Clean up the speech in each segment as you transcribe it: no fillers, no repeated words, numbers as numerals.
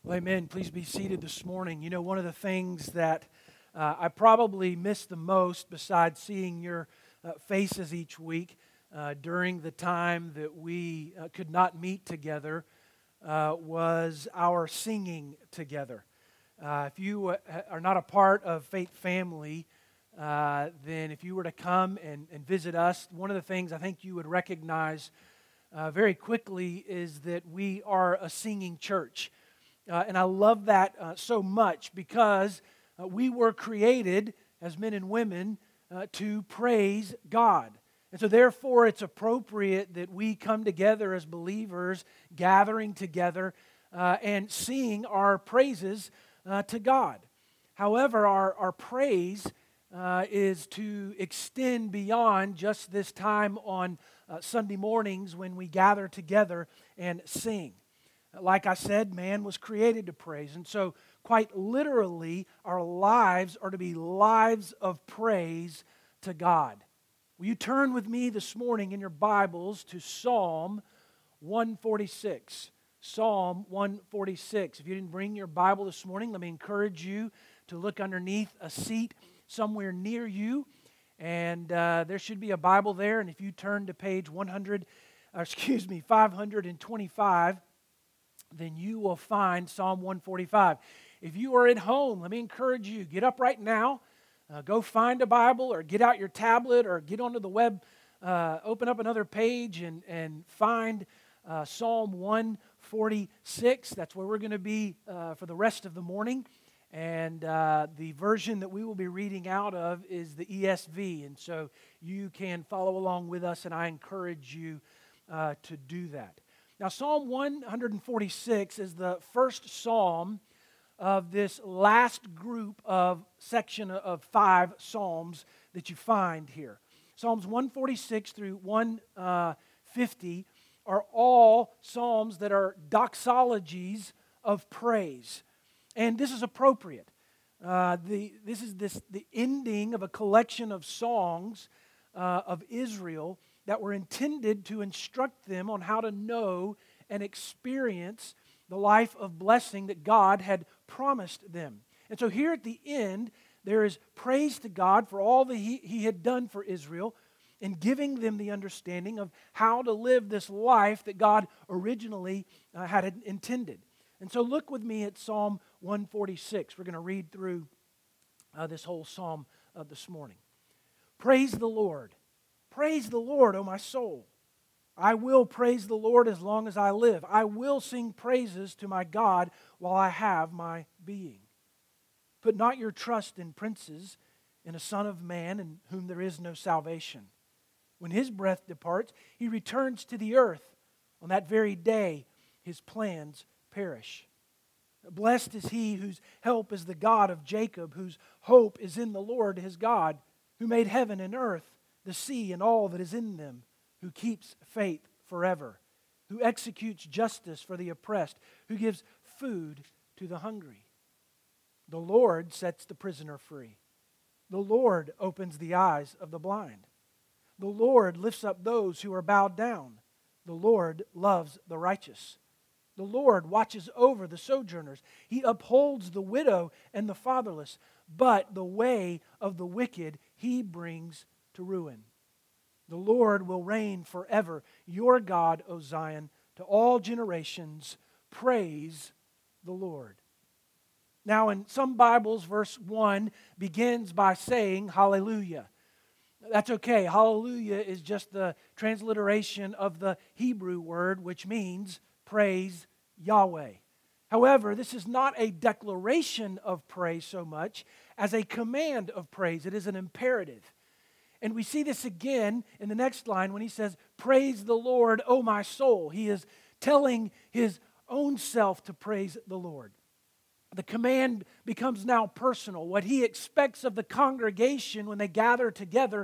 Well, amen. Please be seated this morning. You know, one of the things that I probably miss the most, besides seeing your faces each week during the time that we could not meet together, was our singing together. If you are not a part of Faith Family, then if you were to come and visit us, one of the things I think you would recognize very quickly is that we are a singing church. And I love that so much because we were created as men and women to praise God. And so therefore it's appropriate that we come together as believers, gathering together and sing our praises to God. However, our praise is to extend beyond just this time on Sunday mornings when we gather together and sing. Like I said, man was created to praise. And so, quite literally, our lives are to be lives of praise to God. Will you turn with me this morning in your Bibles to Psalm 146? Psalm 146. If you didn't bring your Bible this morning, let me encourage you to look underneath a seat somewhere near you. And there should be a Bible there. And if you turn to page 525, then you will find Psalm 145. If you are at home, let me encourage you, get up right now, go find a Bible or get out your tablet or get onto the web, open up another page and find Psalm 146. That's where we're going to be for the rest of the morning. And the version that we will be reading out of is the ESV. And so you can follow along with us, and I encourage you to do that. Now, Psalm 146 is the first psalm of this last group of section of 5 psalms that you find here. Psalms 146 through 150 are all psalms that are doxologies of praise. And this is appropriate. This is the ending of a collection of songs of Israel that were intended to instruct them on how to know and experience the life of blessing that God had promised them. And so here at the end, there is praise to God for all that He had done for Israel in giving them the understanding of how to live this life that God originally had intended. And so look with me at Psalm 146. We're going to read through this whole psalm this morning. Praise the Lord. Praise the Lord, O my soul. I will praise the Lord as long as I live. I will sing praises to my God while I have my being. Put not your trust in princes, in a son of man in whom there is no salvation. When his breath departs, he returns to the earth. On that very day, his plans perish. Blessed is he whose help is the God of Jacob, whose hope is in the Lord his God, who made heaven and earth, the sea and all that is in them, who keeps faith forever, who executes justice for the oppressed, who gives food to the hungry. The Lord sets the prisoner free. The Lord opens the eyes of the blind. The Lord lifts up those who are bowed down. The Lord loves the righteous. The Lord watches over the sojourners. He upholds the widow and the fatherless, but the way of the wicked He brings to ruin. The Lord will reign forever. Your God, O Zion, to all generations, praise the Lord. Now, in some Bibles, verse 1 begins by saying hallelujah. That's okay. Hallelujah is just the transliteration of the Hebrew word, which means praise Yahweh. However, this is not a declaration of praise so much as a command of praise. It is an imperative. And we see this again in the next line when he says, praise the Lord, O my soul. He is telling his own self to praise the Lord. The command becomes now personal. What he expects of the congregation when they gather together,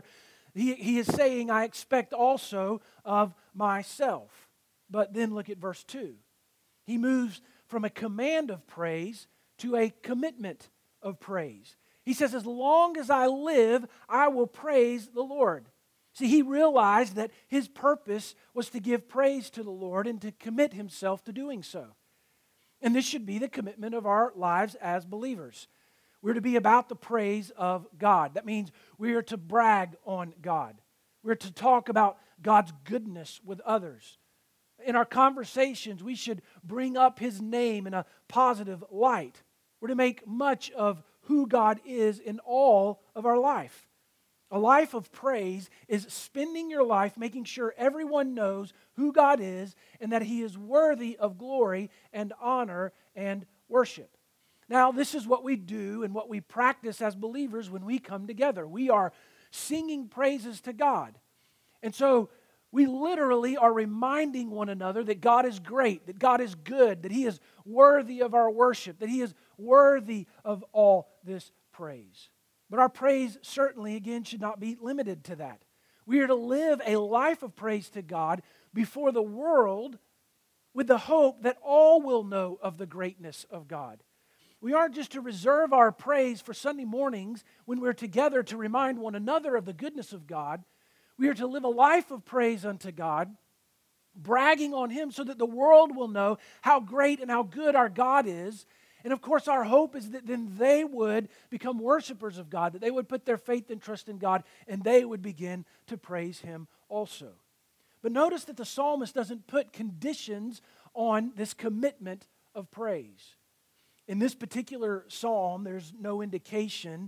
he is saying, I expect also of myself. But then look at verse 2. He moves from a command of praise to a commitment of praise. He says, as long as I live, I will praise the Lord. See, he realized that his purpose was to give praise to the Lord and to commit himself to doing so. And this should be the commitment of our lives as believers. We're to be about the praise of God. That means we are to brag on God. We're to talk about God's goodness with others. In our conversations, we should bring up His name in a positive light. We're to make much of who God is in all of our life. A life of praise is spending your life making sure everyone knows who God is and that He is worthy of glory and honor and worship. Now, this is what we do and what we practice as believers when we come together. We are singing praises to God. And so we literally are reminding one another that God is great, that God is good, that He is worthy of our worship, that He is worthy of all this praise. But our praise certainly, again, should not be limited to that. We are to live a life of praise to God before the world with the hope that all will know of the greatness of God. We aren't just to reserve our praise for Sunday mornings when we're together to remind one another of the goodness of God. We are to live a life of praise unto God, bragging on Him so that the world will know how great and how good our God is. And of course, our hope is that then they would become worshipers of God, that they would put their faith and trust in God, and they would begin to praise Him also. But notice that the psalmist doesn't put conditions on this commitment of praise. In this particular psalm, there's no indication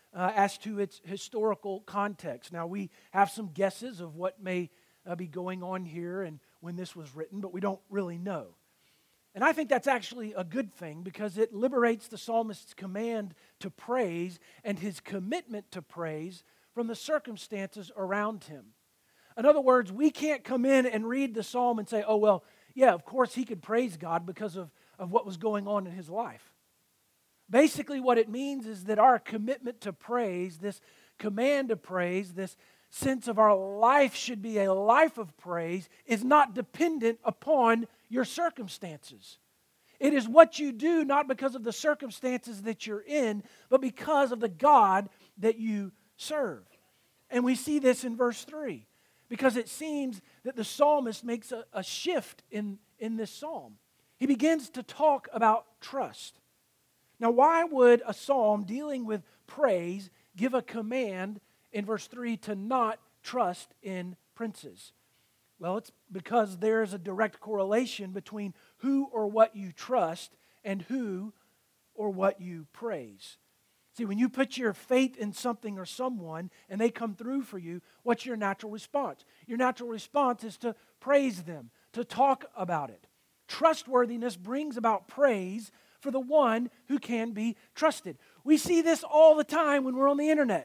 as to its historical context. Now, we have some guesses of what may be going on here and when this was written, but we don't really know. And I think that's actually a good thing because it liberates the psalmist's command to praise and his commitment to praise from the circumstances around him. In other words, we can't come in and read the psalm and say, oh, well, yeah, of course he could praise God because of what was going on in his life. Basically, what it means is that our commitment to praise, this command to praise, this sense of our life should be a life of praise, is not dependent upon your circumstances. It is what you do not because of the circumstances that you're in, but because of the God that you serve. And we see this in verse 3, because it seems that the psalmist makes a shift in this psalm. He begins to talk about trust. Now, why would a psalm dealing with praise give a command in verse 3 to not trust in princes? Well, it's because there is a direct correlation between who or what you trust and who or what you praise. See, when you put your faith in something or someone and they come through for you, what's your natural response? Your natural response is to praise them, to talk about it. Trustworthiness brings about praise for the one who can be trusted. We see this all the time when we're on the internet.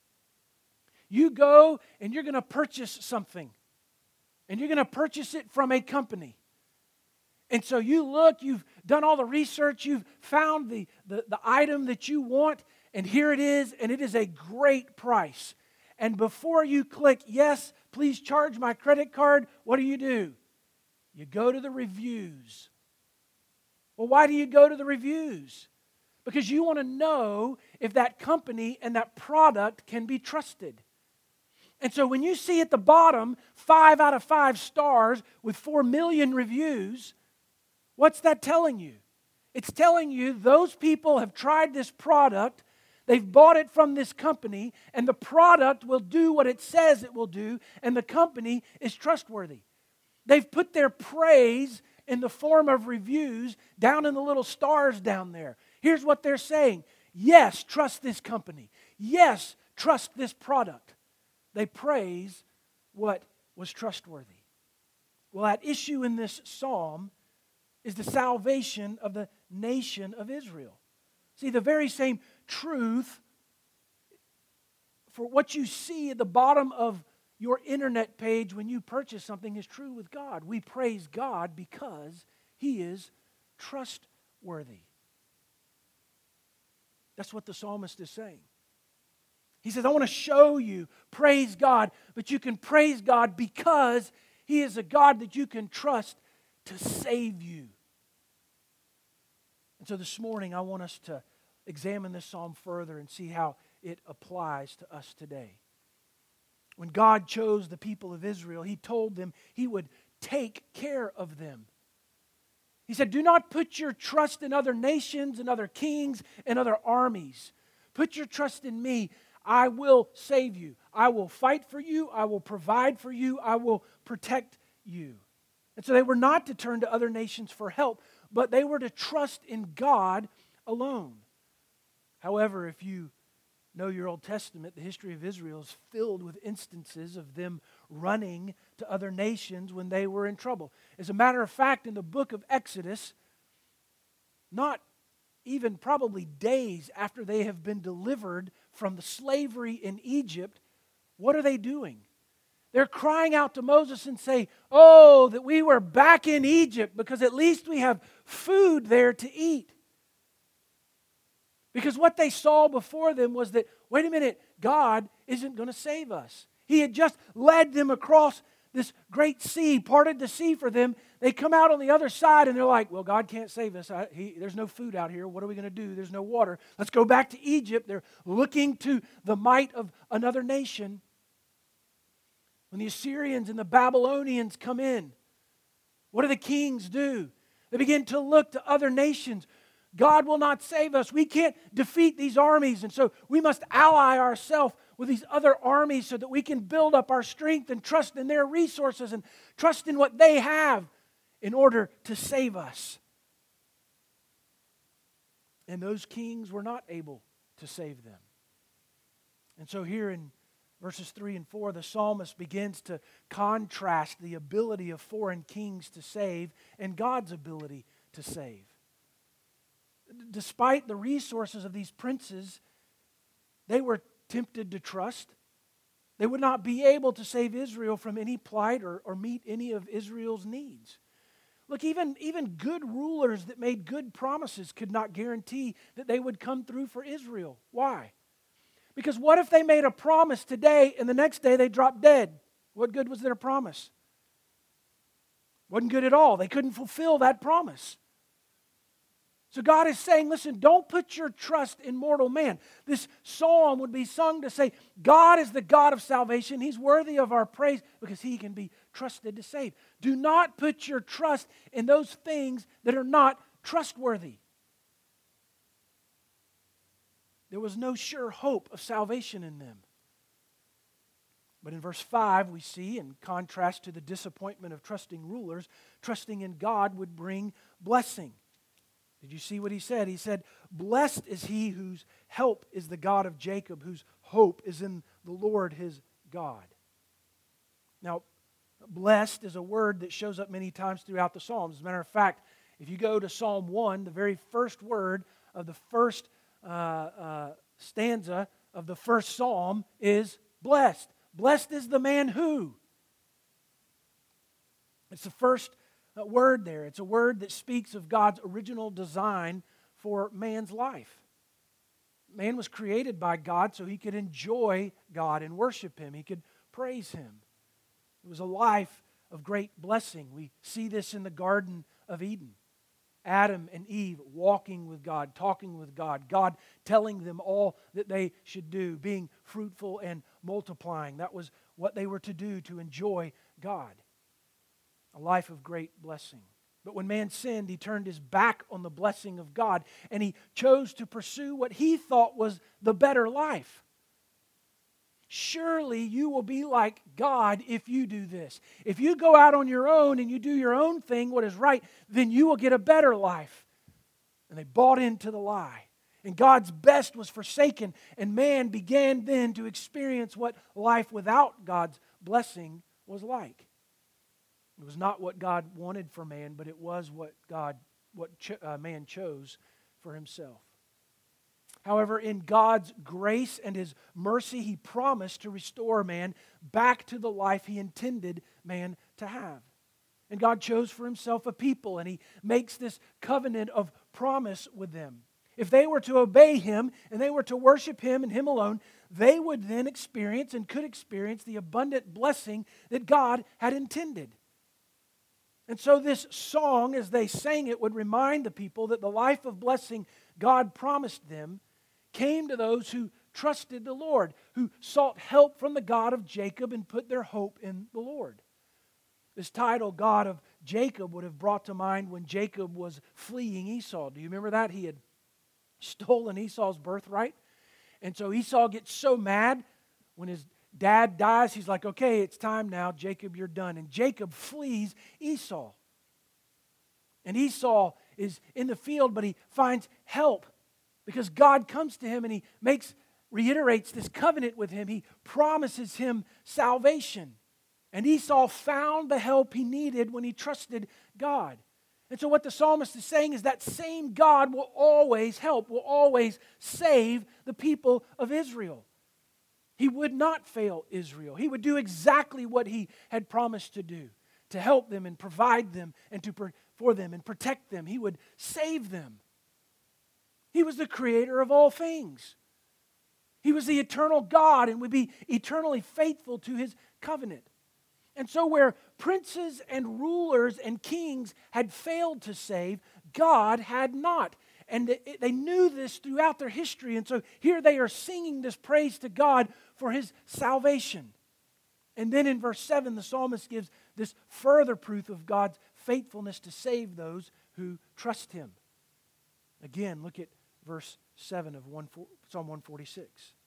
You go and you're going to purchase something. And you're going to purchase it from a company. And so you look, you've done all the research, you've found the item that you want, and here it is, and it is a great price. And before you click, yes, please charge my credit card, what do? You go to the reviews. Well, why do you go to the reviews? Because you want to know if that company and that product can be trusted. And so when you see at the bottom 5 out of 5 stars with 4 million reviews, what's that telling you? It's telling you those people have tried this product, they've bought it from this company, and the product will do what it says it will do, and the company is trustworthy. They've put their praise in the form of reviews down in the little stars down there. Here's what they're saying. Yes, trust this company. Yes, trust this product. They praise what was trustworthy. Well, at issue in this psalm is the salvation of the nation of Israel. See, the very same truth for what you see at the bottom of your internet page when you purchase something is true with God. We praise God because He is trustworthy. That's what the psalmist is saying. He says, I want to show you, praise God, but you can praise God because He is a God that you can trust to save you. And so this morning, I want us to examine this psalm further and see how it applies to us today. When God chose the people of Israel, He told them He would take care of them. He said, do not put your trust in other nations and other kings and other armies. Put your trust in me. I will save you. I will fight for you. I will provide for you. I will protect you. And so they were not to turn to other nations for help, but they were to trust in God alone. However, if you know your Old Testament, the history of Israel is filled with instances of them running to other nations when they were in trouble. As a matter of fact, in the book of Exodus, not even probably days after they have been delivered from the slavery in Egypt, what are they doing? They're crying out to Moses and say, oh, that we were back in Egypt because at least we have food there to eat. Because what they saw before them was that, wait a minute, God isn't going to save us. He had just led them across this great sea, parted the sea for them. They come out on the other side and they're like, well, God can't save us. There's no food out here. What are we going to do? There's no water. Let's go back to Egypt. They're looking to the might of another nation. When the Assyrians and the Babylonians come in, what do the kings do? They begin to look to other nations. God will not save us. We can't defeat these armies, and so we must ally ourselves with these other armies so that we can build up our strength and trust in their resources and trust in what they have in order to save us. And those kings were not able to save them. And so here in verses 3 and 4, the psalmist begins to contrast the ability of foreign kings to save and God's ability to save. Despite the resources of these princes, they were tempted to trust. They would not be able to save Israel from any plight or meet any of Israel's needs. Look, even good rulers that made good promises could not guarantee that they would come through for Israel. Why? Because what if they made a promise today and the next day they dropped dead? What good was their promise? Wasn't good at all. They couldn't fulfill that promise. So God is saying, listen, don't put your trust in mortal man. This psalm would be sung to say, God is the God of salvation. He's worthy of our praise because He can be trusted to save. Do not put your trust in those things that are not trustworthy. There was no sure hope of salvation in them. But in verse 5, we see, in contrast to the disappointment of trusting rulers, trusting in God would bring blessing. Did you see what he said? He said, blessed is he whose help is the God of Jacob, whose hope is in the Lord his God. Now, blessed is a word that shows up many times throughout the Psalms. As a matter of fact, if you go to Psalm 1, the very first word of the first stanza of the first psalm is blessed. Blessed is the man who. It's the first word there. It's a word that speaks of God's original design for man's life. Man was created by God so he could enjoy God and worship Him. He could praise Him. It was a life of great blessing. We see this in the Garden of Eden. Adam and Eve walking with God, talking with God, God telling them all that they should do, being fruitful and multiplying. That was what they were to do to enjoy God. A life of great blessing. But when man sinned, he turned his back on the blessing of God and he chose to pursue what he thought was the better life. Surely you will be like God if you do this. If you go out on your own and you do your own thing, what is right, then you will get a better life. And they bought into the lie. And God's best was forsaken, and man began then to experience what life without God's blessing was like. It was not what God wanted for man, but it was what man chose for himself. However, in God's grace and His mercy, He promised to restore man back to the life He intended man to have. And God chose for Himself a people, and He makes this covenant of promise with them. If they were to obey Him and they were to worship Him and Him alone, they would then experience and could experience the abundant blessing that God had intended. And so this song, as they sang it, would remind the people that the life of blessing God promised them came to those who trusted the Lord, who sought help from the God of Jacob and put their hope in the Lord. This title, God of Jacob would have brought to mind when Jacob was fleeing Esau. Do you remember that? He had stolen Esau's birthright. And so Esau gets so mad when his dad dies. He's like, okay, it's time now. Jacob, you're done. And Jacob flees Esau. And Esau is in the field, but he finds help because God comes to him and he reiterates this covenant with him. He promises him salvation. And Esau found the help he needed when he trusted God. And so what the psalmist is saying is that same God will always help, will always save the people of Israel. He would not fail Israel. He would do exactly what he had promised to do, to help them and provide them and for them and protect them. He would save them. He was the creator of all things. He was the eternal God and would be eternally faithful to his covenant. And so where princes and rulers and kings had failed to save, God had not. And they knew this throughout their history. And so here they are singing this praise to God for his salvation. And then in verse 7, the psalmist gives this further proof of God's faithfulness to save those who trust him. Again, look at verse 7 of Psalm 146.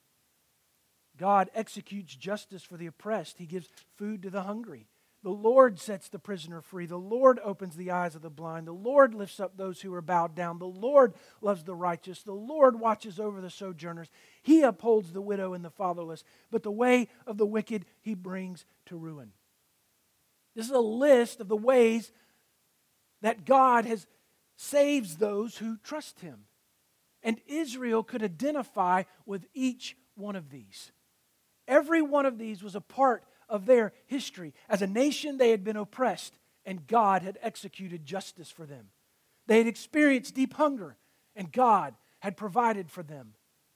God executes justice for the oppressed. He gives food to the hungry. The Lord sets the prisoner free. The Lord opens the eyes of the blind. The Lord lifts up those who are bowed down. The Lord loves the righteous. The Lord watches over the sojourners. He upholds the widow and the fatherless. But the way of the wicked he brings to ruin. This is a list of the ways that God saves those who trust him. And Israel could identify with each one of these. Every one of these was a part of their history. As a nation, they had been oppressed, and God had executed justice for them. They had experienced deep hunger, and God had provided for them.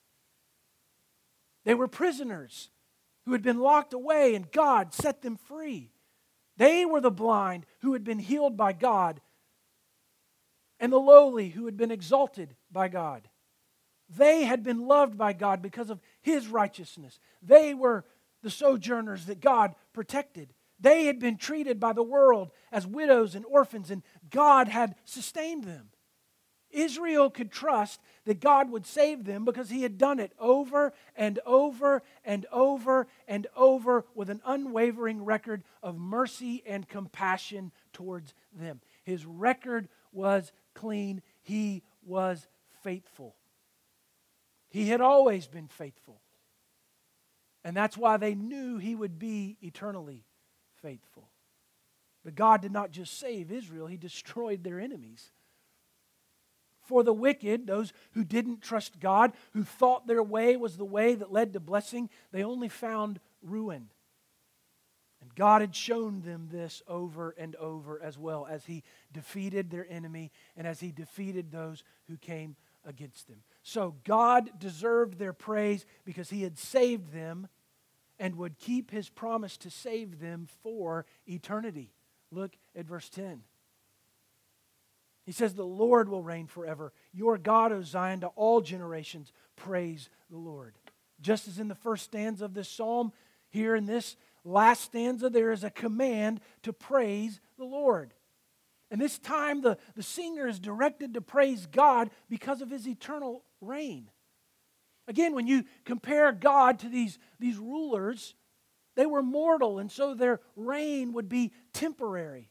They were prisoners who had been locked away, and God set them free. They were the blind who had been healed by God, and the lowly who had been exalted by God. They had been loved by God because of his righteousness. They were the sojourners that God protected. They had been treated by the world as widows and orphans, and God had sustained them. Israel could trust that God would save them because he had done it over and over and over and over with an unwavering record of mercy and compassion towards them. His record was clean. He was faithful. He had always been faithful. And that's why they knew he would be eternally faithful. But God did not just save Israel, he destroyed their enemies. For the wicked, those who didn't trust God, who thought their way was the way that led to blessing, they only found ruin. And God had shown them this over and over as well as he defeated their enemy and as he defeated those who came against them. So God deserved their praise because he had saved them and would keep his promise to save them for eternity. Look at verse 10. He says, the Lord will reign forever. Your God, O Zion, to all generations, praise the Lord. Just as in the first stanza of this psalm, here in this last stanza, there is a command to praise the Lord. And this time, the singer is directed to praise God because of his eternal reign. Again, when you compare God to these rulers, they were mortal, and so their reign would be temporary.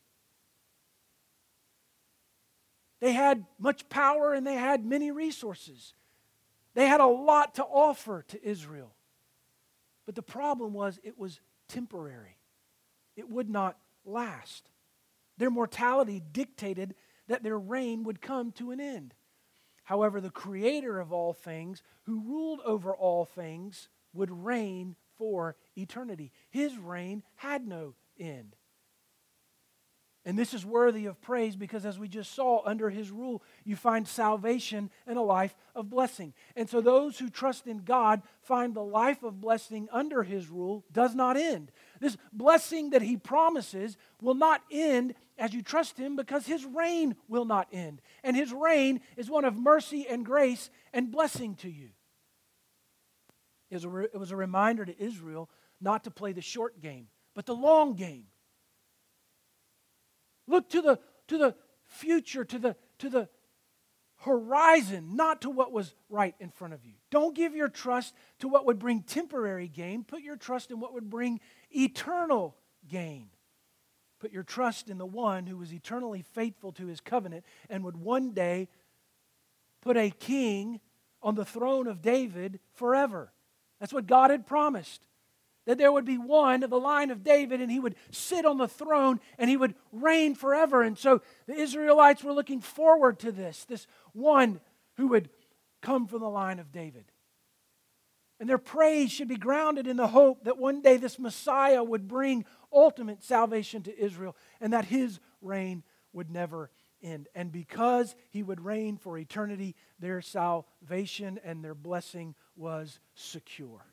They had much power and they had many resources. They had a lot to offer to Israel. But the problem was it was temporary. It would not last. Their mortality dictated that their reign would come to an end. However, the creator of all things, who ruled over all things, would reign for eternity. His reign had no end. And this is worthy of praise because as we just saw, under his rule, you find salvation and a life of blessing. And so those who trust in God find the life of blessing under his rule does not end. This blessing that he promises will not end as you trust him because his reign will not end. And his reign is one of mercy and grace and blessing to you. It was a reminder to Israel not to play the short game, but the long game. Look to the future, to the horizon, not to what was right in front of you. Don't give your trust to what would bring temporary gain. Put your trust in what would bring eternal gain. Put your trust in the one who was eternally faithful to his covenant and would one day put a king on the throne of David forever. That's what God had promised. That there would be one of the line of David and he would sit on the throne and he would reign forever. And so the Israelites were looking forward to this one who would come from the line of David. And their praise should be grounded in the hope that one day this Messiah would bring ultimate salvation to Israel and that his reign would never end. And because he would reign for eternity, their salvation and their blessing was secure.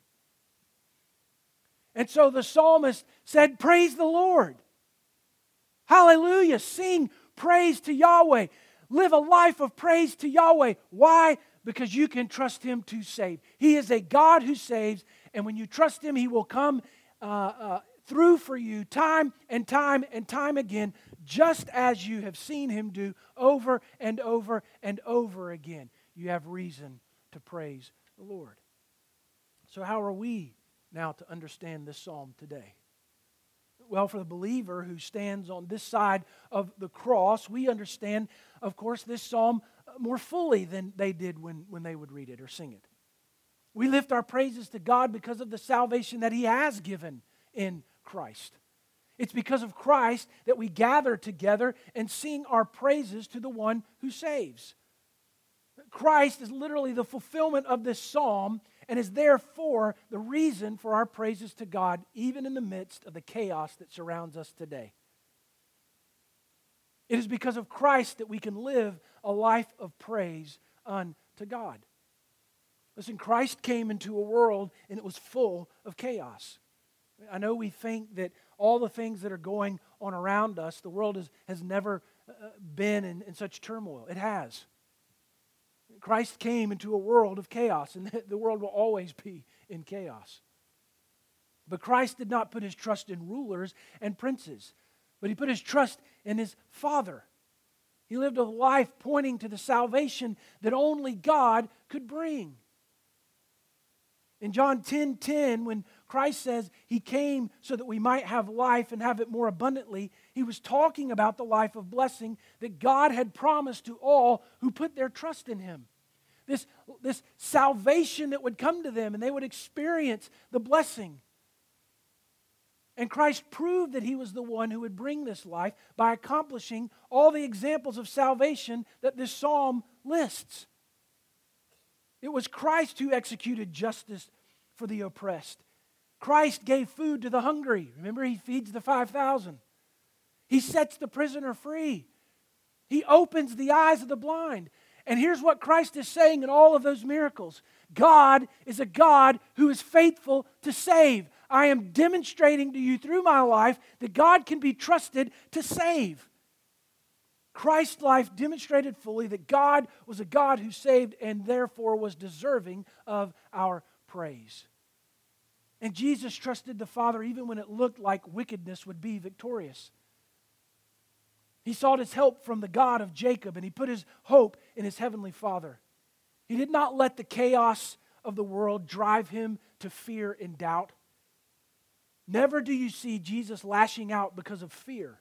And so the psalmist said, praise the Lord. Hallelujah. Sing praise to Yahweh. Live a life of praise to Yahweh. Why? Because you can trust Him to save. He is a God who saves, and when you trust Him, He will come through for you time and time and time again, just as you have seen Him do over and over and over again. You have reason to praise the Lord. So how are we now to understand this psalm today? Well, for the believer who stands on this side of the cross, we understand, of course, this psalm more fully than they did when they would read it or sing it. We lift our praises to God because of the salvation that He has given in Christ. It's because of Christ that we gather together and sing our praises to the one who saves. Christ is literally the fulfillment of this psalm and is therefore the reason for our praises to God, even in the midst of the chaos that surrounds us today. It is because of Christ that we can live a life of praise unto God. Listen, Christ came into a world and it was full of chaos. I know we think that all the things that are going on around us, the world has never been in such turmoil. It has. Christ came into a world of chaos, and the world will always be in chaos. But Christ did not put His trust in rulers and princes, but He put His trust in His Father. He lived a life pointing to the salvation that only God could bring. In John 10:10, when Christ says He came so that we might have life and have it more abundantly, He was talking about the life of blessing that God had promised to all who put their trust in Him. This salvation that would come to them and they would experience the blessing. And Christ proved that He was the one who would bring this life by accomplishing all the examples of salvation that this psalm lists. It was Christ who executed justice for the oppressed. Christ gave food to the hungry. Remember, He feeds the 5,000. He sets the prisoner free. He opens the eyes of the blind. And here's what Christ is saying in all of those miracles. God is a God who is faithful to save. I am demonstrating to you through my life that God can be trusted to save. Christ's life demonstrated fully that God was a God who saved and therefore was deserving of our praise. And Jesus trusted the Father even when it looked like wickedness would be victorious. He sought His help from the God of Jacob, and He put His hope in His heavenly Father. He did not let the chaos of the world drive Him to fear and doubt. Never do you see Jesus lashing out because of fear.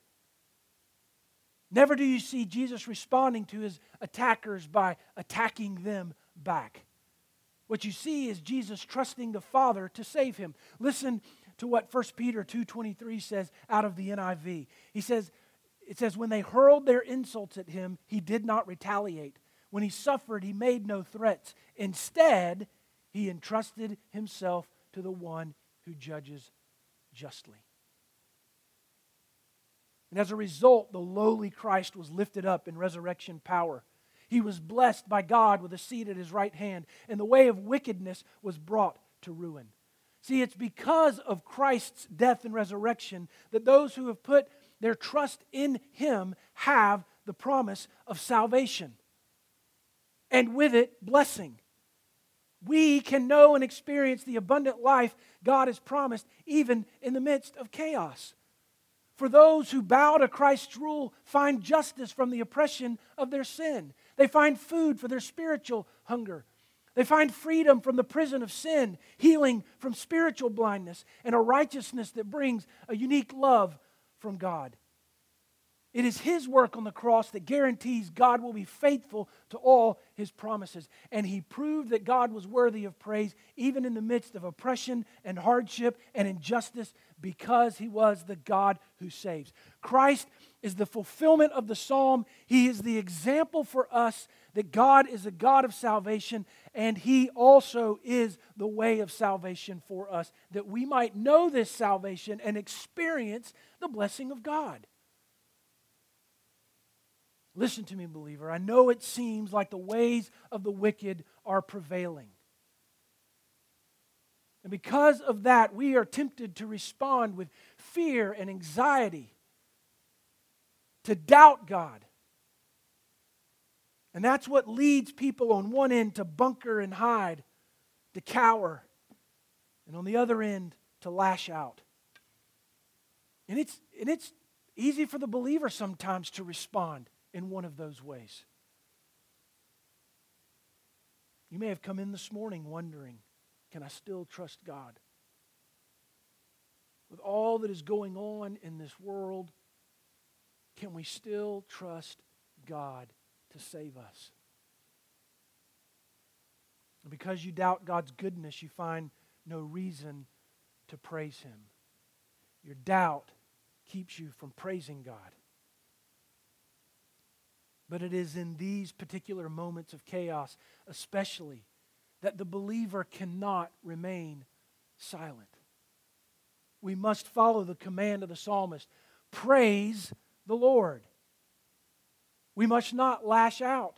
Never do you see Jesus responding to His attackers by attacking them back. What you see is Jesus trusting the Father to save him. Listen to what 1 Peter 2:23 says out of the NIV. It says, when they hurled their insults at Him, He did not retaliate. When He suffered, He made no threats. Instead, He entrusted Himself to the one who judges justly. And as a result, the lowly Christ was lifted up in resurrection power. He was blessed by God with a seat at His right hand, and the way of wickedness was brought to ruin. See, it's because of Christ's death and resurrection that those who have put their trust in Him have the promise of salvation, and with it, blessing. We can know and experience the abundant life God has promised even in the midst of chaos. For those who bow to Christ's rule find justice from the oppression of their sin. They find food for their spiritual hunger. They find freedom from the prison of sin, healing from spiritual blindness, and a righteousness that brings a unique love from God. It is His work on the cross that guarantees God will be faithful to all His promises. And He proved that God was worthy of praise even in the midst of oppression and hardship and injustice because He was the God who saves. Christ is the fulfillment of the psalm. He is the example for us that God is a God of salvation, and He also is the way of salvation for us, that we might know this salvation and experience the blessing of God. Listen to me, believer. I know it seems like the ways of the wicked are prevailing. And because of that, we are tempted to respond with fear and anxiety, to doubt God. And that's what leads people on one end to bunker and hide, to cower, and on the other end to lash out. And it's easy for the believer sometimes to respond in one of those ways. You may have come in this morning wondering, can I still trust God? With all that is going on in this world, can we still trust God to save us? And because you doubt God's goodness, you find no reason to praise Him. Your doubt keeps you from praising God. But it is in these particular moments of chaos, especially, that the believer cannot remain silent. We must follow the command of the psalmist. Praise the Lord. We must not lash out.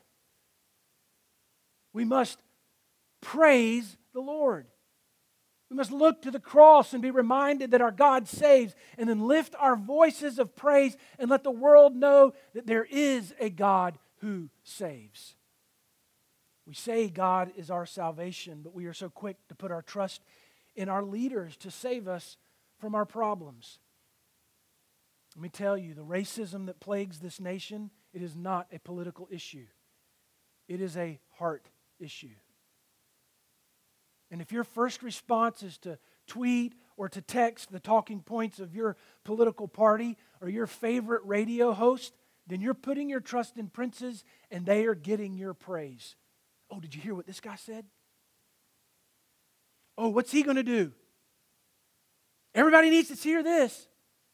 We must praise the Lord. We must look to the cross and be reminded that our God saves, and then lift our voices of praise and let the world know that there is a God who saves. We say God is our salvation, but we are so quick to put our trust in our leaders to save us from our problems. Let me tell you, the racism that plagues this nation, it is not a political issue. It is a heart issue. And if your first response is to tweet or to text the talking points of your political party or your favorite radio host, then you're putting your trust in princes and they are getting your praise. Oh, did you hear what this guy said? Oh, what's he going to do? Everybody needs to hear this.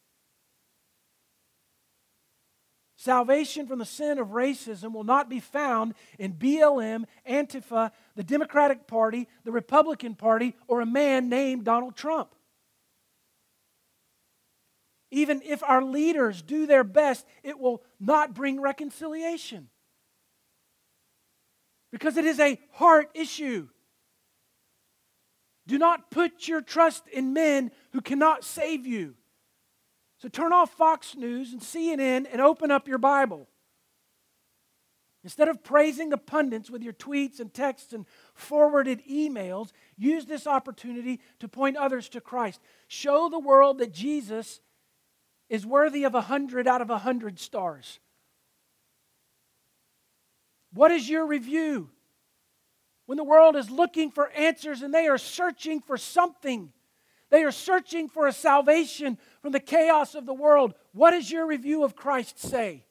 Salvation from the sin of racism will not be found in BLM, Antifa, the Democratic Party, the Republican Party, or a man named Donald Trump. Even if our leaders do their best, it will not bring reconciliation. Because it is a heart issue. Do not put your trust in men who cannot save you. So turn off Fox News and CNN and open up your Bible. Instead of praising the pundits with your tweets and texts and forwarded emails, use this opportunity to point others to Christ. Show the world that Jesus is worthy of 100 out of 100 stars. What is your review? When the world is looking for answers and they are searching for something, they are searching for a salvation from the chaos of the world. What does your review of Christ say?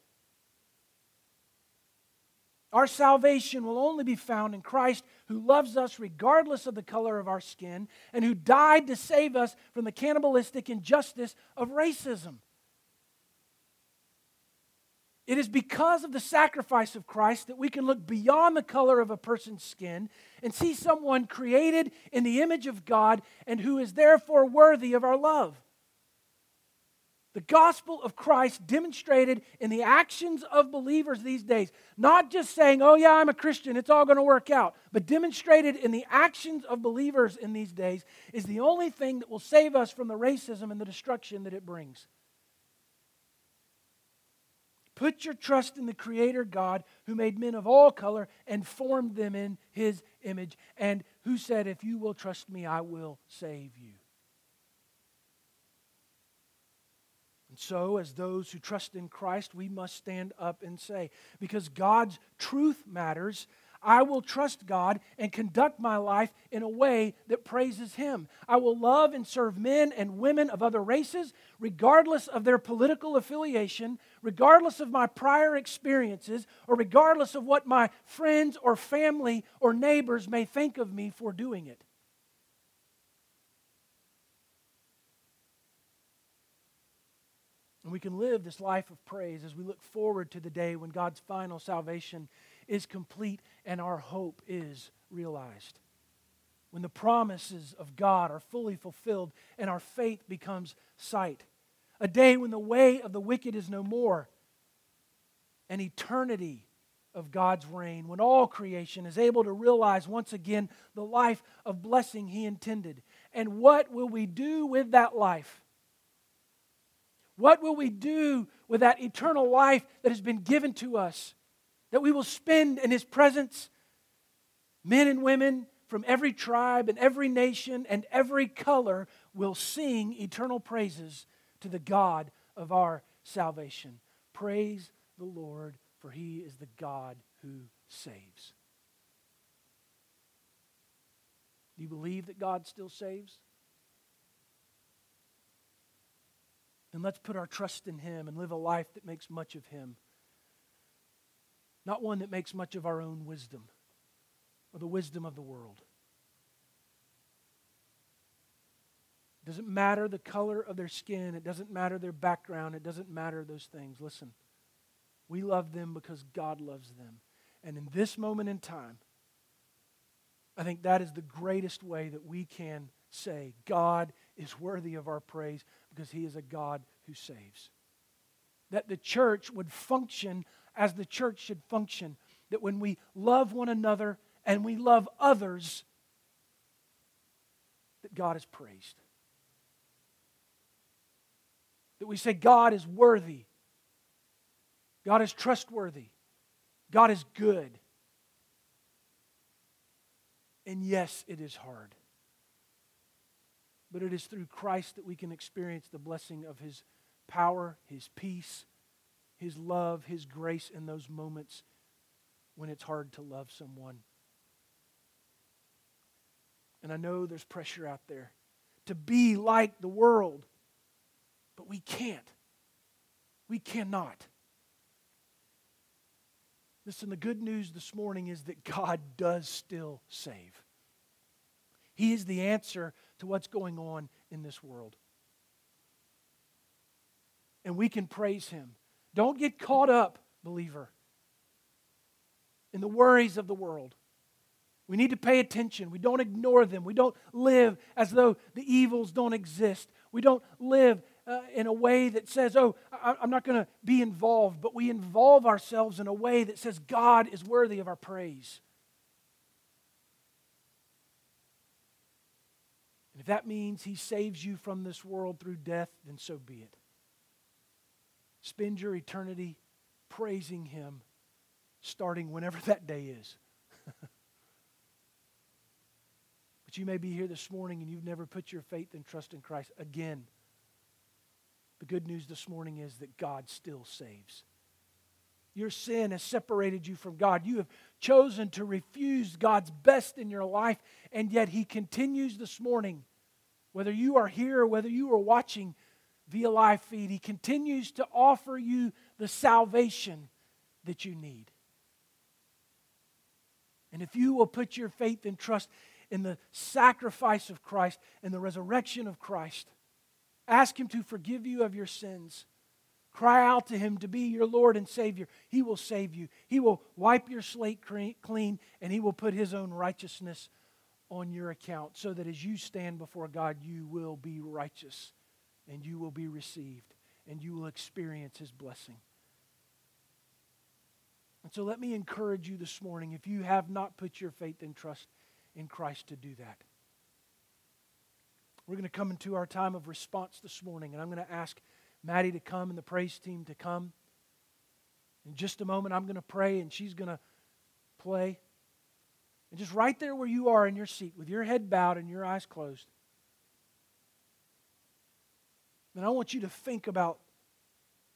Our salvation will only be found in Christ, who loves us regardless of the color of our skin and who died to save us from the cannibalistic injustice of racism. It is because of the sacrifice of Christ that we can look beyond the color of a person's skin and see someone created in the image of God and who is therefore worthy of our love. The gospel of Christ demonstrated in the actions of believers these days, not just saying, oh yeah, I'm a Christian, it's all going to work out, but demonstrated in the actions of believers in these days is the only thing that will save us from the racism and the destruction that it brings. Put your trust in the Creator God who made men of all color and formed them in His image, and who said, if you will trust me, I will save you. And And so, as those who trust in Christ, we must stand up and say, because God's truth matters, I will trust God and conduct my life in a way that praises Him. I will love and serve men and women of other races, regardless of their political affiliation, regardless of my prior experiences, or regardless of what my friends or family or neighbors may think of me for doing it. And we can live this life of praise as we look forward to the day when God's final salvation is complete and our hope is realized. When the promises of God are fully fulfilled and our faith becomes sight. A day when the way of the wicked is no more. An eternity of God's reign, when all creation is able to realize once again the life of blessing He intended. And what will we do with that life? What will we do with that eternal life that has been given to us? That we will spend in His presence, men and women from every tribe and every nation and every color will sing eternal praises to the God of our salvation. Praise the Lord, for He is the God who saves. Do you believe that God still saves? Then let's put our trust in Him and live a life that makes much of Him. Not one that makes much of our own wisdom or the wisdom of the world. It doesn't matter the color of their skin. It doesn't matter their background. It doesn't matter those things. Listen, we love them because God loves them. And in this moment in time, I think that is the greatest way that we can say God is worthy of our praise because He is a God who saves. That the church would function as the church should function. That when we love one another and we love others, that God is praised. That we say God is worthy. God is trustworthy. God is good. And yes, it is hard. But it is through Christ that we can experience the blessing of His power, His peace, His love, His grace in those moments when it's hard to love someone. And I know there's pressure out there to be like the world, but we can't. We cannot. Listen, the good news this morning is that God does still save. He is the answer to what's going on in this world. And we can praise Him. Don't get caught up, believer, in the worries of the world. We need to pay attention. We don't ignore them. We don't live as though the evils don't exist. We don't live in a way that says, oh, I'm not going to be involved. But we involve ourselves in a way that says God is worthy of our praise. And if that means He saves you from this world through death, then so be it. Spend your eternity praising Him, starting whenever that day is. But you may be here this morning and you've never put your faith and trust in Christ. Again, the good news this morning is that God still saves. Your sin has separated you from God. You have chosen to refuse God's best in your life, and yet He continues this morning, whether you are here or whether you are watching via live feed, He continues to offer you the salvation that you need. And if you will put your faith and trust in the sacrifice of Christ and the resurrection of Christ, ask Him to forgive you of your sins. Cry out to Him to be your Lord and Savior. He will save you. He will wipe your slate clean, and He will put His own righteousness on your account so that as you stand before God, you will be righteous and you will be received and you will experience His blessing. And so let me encourage you this morning, if you have not put your faith and trust in Christ, to do that. We're going to come into our time of response this morning, and I'm going to ask Maddie to come and the praise team to come. In just a moment, I'm going to pray, and she's going to play. And just right there where you are in your seat, with your head bowed and your eyes closed, and I want you to think about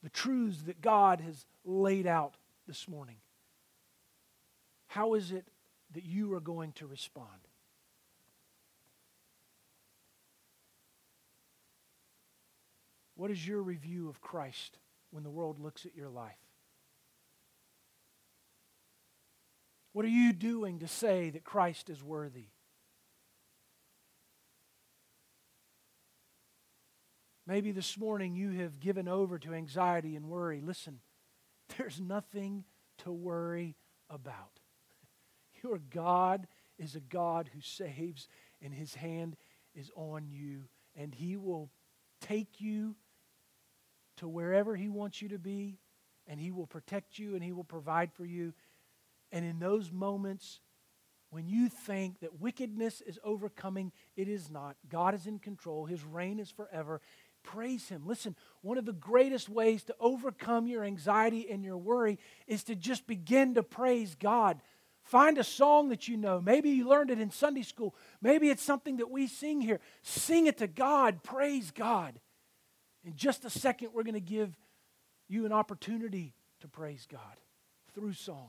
the truths that God has laid out this morning, how is it that you are going to respond? What is your review of Christ when the world looks at your life? What are you doing to say that Christ is worthy? Maybe this morning you have given over to anxiety and worry. Listen, there's nothing to worry about. Your God is a God who saves, and His hand is on you, and He will take you to wherever He wants you to be, and He will protect you, and He will provide for you. And in those moments when you think that wickedness is overcoming, it is not. God is in control. His reign is forever. Praise Him. Listen, one of the greatest ways to overcome your anxiety and your worry is to just begin to praise God. Find a song that you know. Maybe you learned it in Sunday school. Maybe it's something that we sing here. Sing it to God. Praise God. In just a second, we're going to give you an opportunity to praise God through song.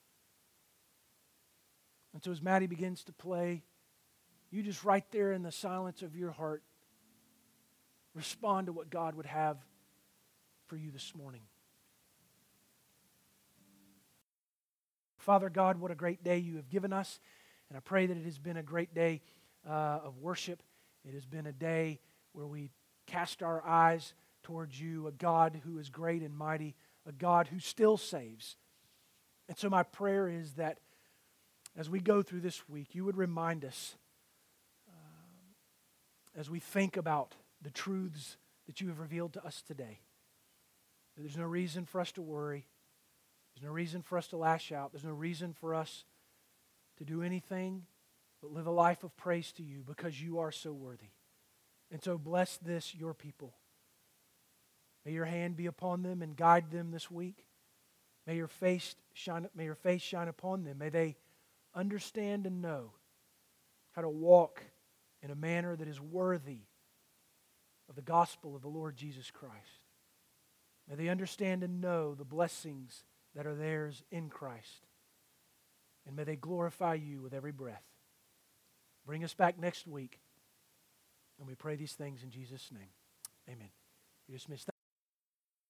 And so as Maddie begins to play, you just right there in the silence of your heart, respond to what God would have for you this morning. Father God, what a great day you have given us. And I pray that it has been a great day of worship. It has been a day where we cast our eyes towards you, a God who is great and mighty, a God who still saves. And so my prayer is that as we go through this week, you would remind us as we think about the truths that you have revealed to us today, that there's no reason for us to worry. There's no reason for us to lash out. There's no reason for us to do anything but live a life of praise to you because you are so worthy. And so bless this, your people. May your hand be upon them and guide them this week. May your face shine upon them. May they understand and know how to walk in a manner that is worthy of the gospel of the Lord Jesus Christ. May they understand and know the blessings that are theirs in Christ. And may they glorify you with every breath. Bring us back next week. And we pray these things in Jesus' name. Amen. You're dismissed.